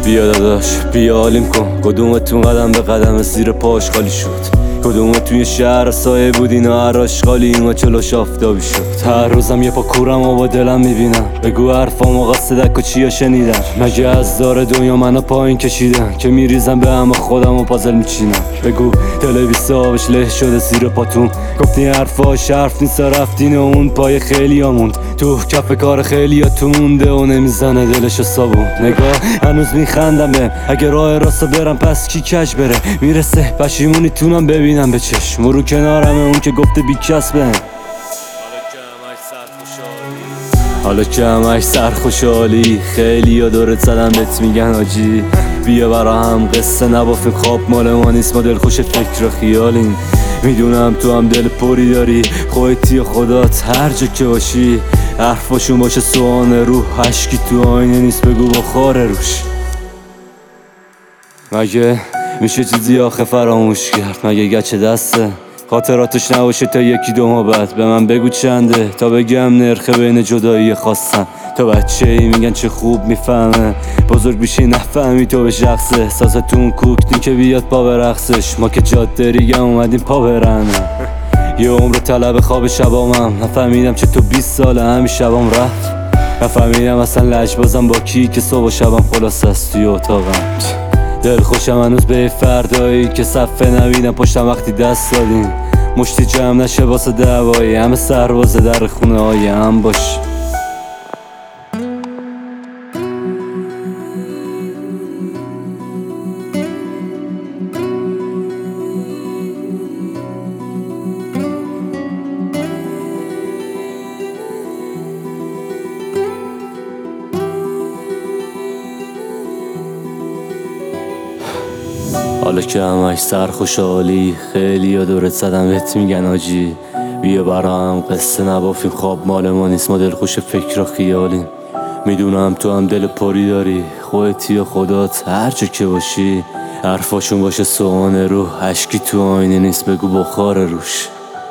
بیا داداش بیا حالیم کن، کدومتون قدم به قدم زیر پاش خالی شد، کدومتون یه شهر سایه بود اینا هر آشغالی اینا چلوش آفتابی شد. هر روزم یه پا کورم و با دلم میبینم، بگو حرفام و قصدک و چیا شنیدم، مگه از دار دنیا منو پایین کشیدن که میریزم به همه خودم و پازل میچینم. بگو دل بیسته آبش له شده زیر پاتون، گفتی حرفاش حرف نیست رفتین و اون پای خیلی ها موند، تو کف کار خیلی ها تو مونده و نمیزنه دلشو صابون. نگاه هنوز میخندم به اگه راه راستو برم پس کی کج بره، میرسه پشیمونی تونم ببینم به چشم رو کنارمه اون که گفته بی کس بهم. حالا که همش سرخوشحالی خیلی یا دورت زدن بهت میگن آجی بیا برا هم قصه نبافیم، خواب مال ما نیست ما دل خوش فکر و خیالیم. میدونم تو هم دل پری داری خودتی و خدات هر جا که باشی، حرفاشون باشه سوان روح، عشقی تو آینه نیست بگو بخاره روش. مگه میشه چیزی آخه فراموش کرد، مگه گچه دسته خاطراتش نباشه تا یکی دو ماه بعد به من بگو چنده تا بگم نرخه بین جدایی خواستن. تا بچه ای میگن چه خوب میفهمه بزرگ بیشی نفهمی تو به شخصه، سازتون کوکنی که بیاد پا برقصش، ما که جاده ریگم اومدیم پا برنه. یه عمر طلب خواب شبامم نفهمیدم چه تو 20 ساله همین شبام رفت، نفهمیدم اصلا لجبازم با کی که صبح و شبم خلاص است توی اتاقم. دل خوشم هنوز به فردایی که صفحه نبینم پشتم وقتی دست دادیم، مشتی جمع نشه واسه دعوایی همه سرباز در خونه های هم باش. حالا که همش سرخوشحالی خیلی ها دورت زدن بهت میگن آجی بیا برا هم قصه نبافیم، خواب مال ما نیست ما دل خوش فکر و خیالیم. میدونم تو هم دل پری داری خودتی و خدات هر جا که باشی، حرفاشون باشه سوان روح، عشقی تو آینه نیست بگو بخاره روش.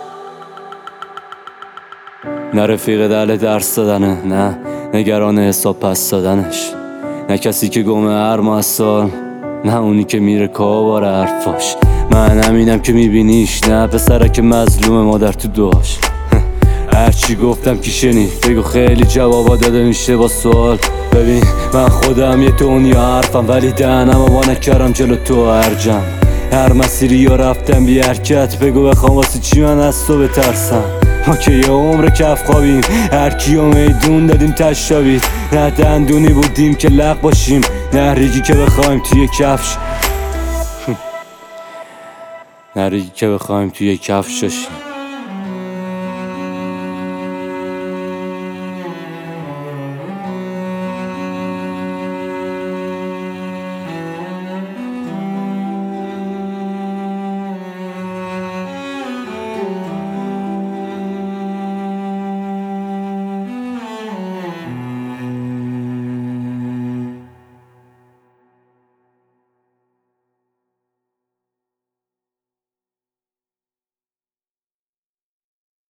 نه رفیق دل درس دادنه، نه نگران حساب پس دادنش، نه کسی که گمه هر ماه سال، نه اونی که میره کاباره حرفاش. من همینم که میبینیش، نه پسره که مظلوم مادر تو دعاش. هرچی گفتم کی شنید بگو خیلی جوابا داده میشه با سوال. ببین من خودم یه دنیا حرفم ولی دهنم با نکرم جلو تو ارجم، هر مسیری یا رفتم بی حرکت بگو بخوام واسه چی من از تو بترسم. ما که یه عمر کف خوابیم هر کیو میدون دادیم تشابید، نه دندونی بودیم که لق باشیم نه ریگی که بخوایم توی کفش نه ریگی که بخوایم توی کفش باشیم.